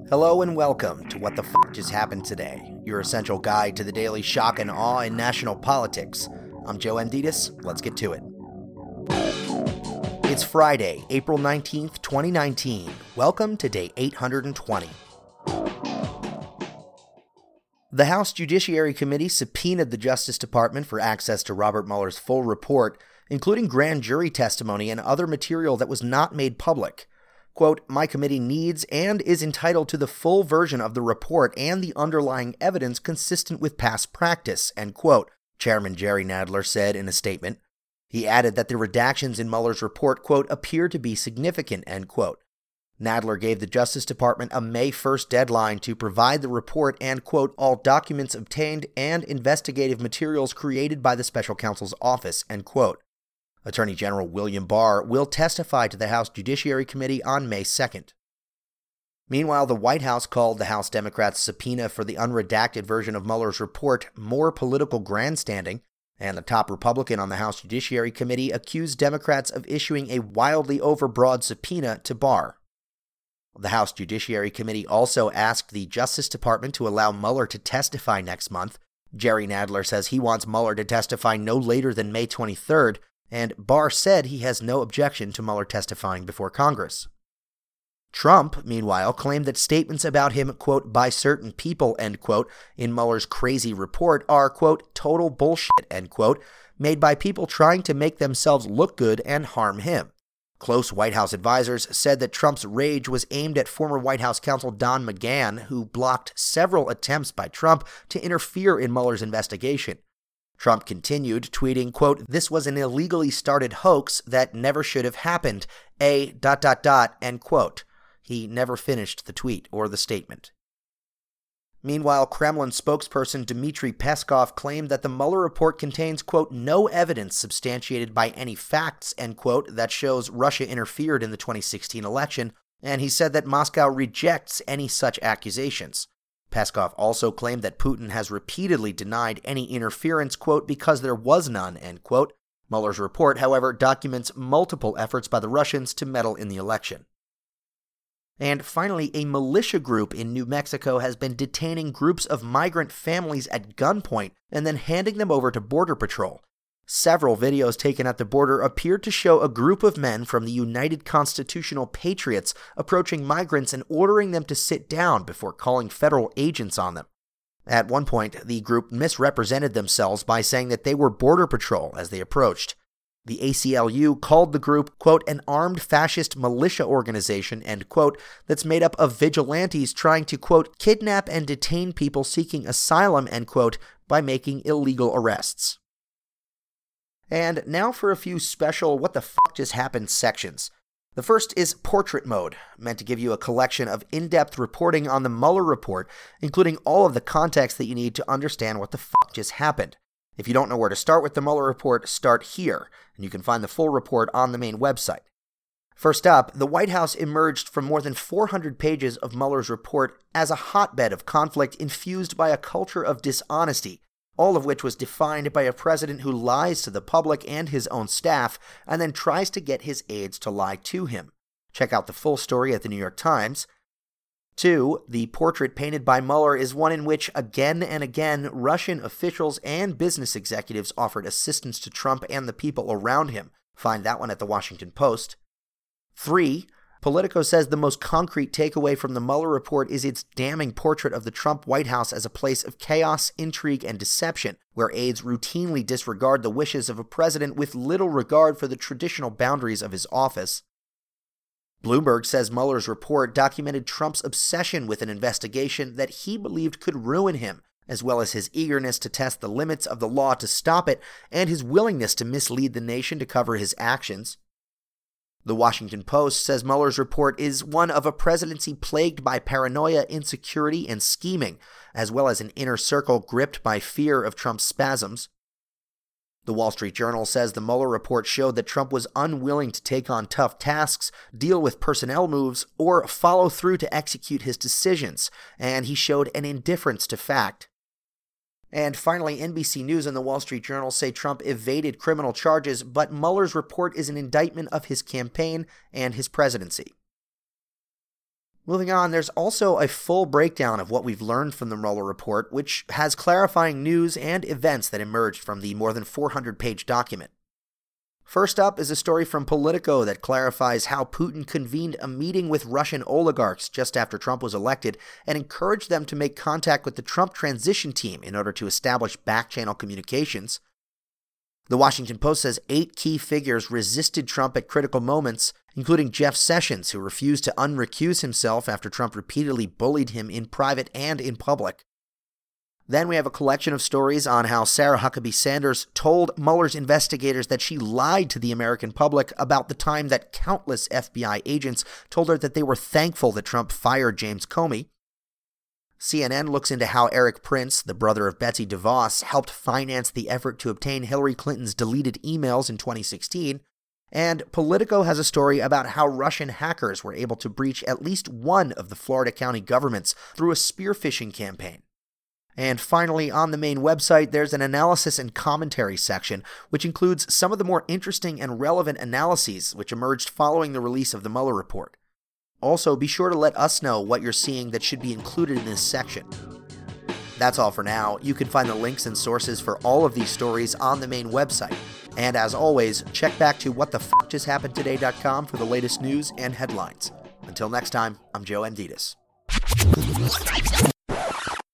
Hello and welcome to What the F Just Happened Today, your essential guide to the daily shock and awe in national politics. I'm Joe Amditis. Let's get to it. It's Friday, April 19th, 2019. Welcome to day 820. The House Judiciary Committee subpoenaed the Justice Department for access to Robert Mueller's full report, including grand jury testimony and other material that was not made public. Quote, "My committee needs and is entitled to the full version of the report and the underlying evidence consistent with past practice," end quote, Chairman Jerry Nadler said in a statement. He added that the redactions in Mueller's report, quote, "appear to be significant," end quote. Nadler gave the Justice Department a May 1st deadline to provide the report and, quote, "all documents obtained and investigative materials created by the special counsel's office," end quote. Attorney General William Barr will testify to the House Judiciary Committee on May 2nd. Meanwhile, the White House called the House Democrats' subpoena for the unredacted version of Mueller's report more political grandstanding, and the top Republican on the House Judiciary Committee accused Democrats of issuing a wildly overbroad subpoena to Barr. The House Judiciary Committee also asked the Justice Department to allow Mueller to testify next month. Jerry Nadler says he wants Mueller to testify no later than May 23rd, and Barr said he has no objection to Mueller testifying before Congress. Trump, meanwhile, claimed that statements about him, quote, "by certain people," end quote, in Mueller's crazy report are, quote, "total bullshit," end quote, made by people trying to make themselves look good and harm him. Close White House advisors said that Trump's rage was aimed at former White House counsel Don McGahn, who blocked several attempts by Trump to interfere in Mueller's investigation. Trump continued, tweeting, quote, "this was an illegally started hoax that never should have happened, end quote. He never finished the tweet or the statement. Meanwhile, Kremlin spokesperson Dmitry Peskov claimed that the Mueller report contains, quote, "no evidence substantiated by any facts," end quote, that shows Russia interfered in the 2016 election, and he said that Moscow rejects any such accusations. Peskov also claimed that Putin has repeatedly denied any interference, quote, "because there was none," end quote. Mueller's report, however, documents multiple efforts by the Russians to meddle in the election. And finally, a militia group in New Mexico has been detaining groups of migrant families at gunpoint and then handing them over to Border Patrol. Several videos taken at the border appeared to show a group of men from the United Constitutional Patriots approaching migrants and ordering them to sit down before calling federal agents on them. At one point, the group misrepresented themselves by saying that they were Border Patrol as they approached. The ACLU called the group, quote, "an armed fascist militia organization," end quote, that's made up of vigilantes trying to, quote, "kidnap and detain people seeking asylum," end quote, by making illegal arrests. And now for a few special What the F Just Happened sections. The first is Portrait Mode, meant to give you a collection of in-depth reporting on the Mueller report, including all of the context that you need to understand what the F just happened. If you don't know where to start with the Mueller report, start here, and you can find the full report on the main website. First up, the White House emerged from more than 400 pages of Mueller's report as a hotbed of conflict infused by a culture of dishonesty, all of which was defined by a president who lies to the public and his own staff, and then tries to get his aides to lie to him. Check out the full story at the New York Times. 2. The portrait painted by Mueller is one in which, again and again, Russian officials and business executives offered assistance to Trump and the people around him. Find that one at the Washington Post. 3. Politico says the most concrete takeaway from the Mueller report is its damning portrait of the Trump White House as a place of chaos, intrigue, and deception, where aides routinely disregard the wishes of a president with little regard for the traditional boundaries of his office. Bloomberg says Mueller's report documented Trump's obsession with an investigation that he believed could ruin him, as well as his eagerness to test the limits of the law to stop it, and his willingness to mislead the nation to cover his actions. The Washington Post says Mueller's report is one of a presidency plagued by paranoia, insecurity, and scheming, as well as an inner circle gripped by fear of Trump's spasms. The Wall Street Journal says the Mueller report showed that Trump was unwilling to take on tough tasks, deal with personnel moves, or follow through to execute his decisions, and he showed an indifference to fact. And finally, NBC News and the Wall Street Journal say Trump evaded criminal charges, but Mueller's report is an indictment of his campaign and his presidency. Moving on, there's also a full breakdown of what we've learned from the Mueller report, which has clarifying news and events that emerged from the more than 400-page document. First up is a story from Politico that clarifies how Putin convened a meeting with Russian oligarchs just after Trump was elected and encouraged them to make contact with the Trump transition team in order to establish back-channel communications. The Washington Post says 8 key figures resisted Trump at critical moments, including Jeff Sessions, who refused to unrecuse himself after Trump repeatedly bullied him in private and in public. Then we have a collection of stories on how Sarah Huckabee Sanders told Mueller's investigators that she lied to the American public about the time that countless FBI agents told her that they were thankful that Trump fired James Comey. CNN looks into how Eric Prince, the brother of Betsy DeVos, helped finance the effort to obtain Hillary Clinton's deleted emails in 2016. And Politico has a story about how Russian hackers were able to breach at least one of the Florida county governments through a spear phishing campaign. And finally, on the main website, there's an analysis and commentary section, which includes some of the more interesting and relevant analyses which emerged following the release of the Mueller report. Also, be sure to let us know what you're seeing that should be included in this section. That's all for now. You can find the links and sources for all of these stories on the main website. And as always, check back to whatthefjusthappenedtoday.com for the latest news and headlines. Until next time, I'm Joe Amditis.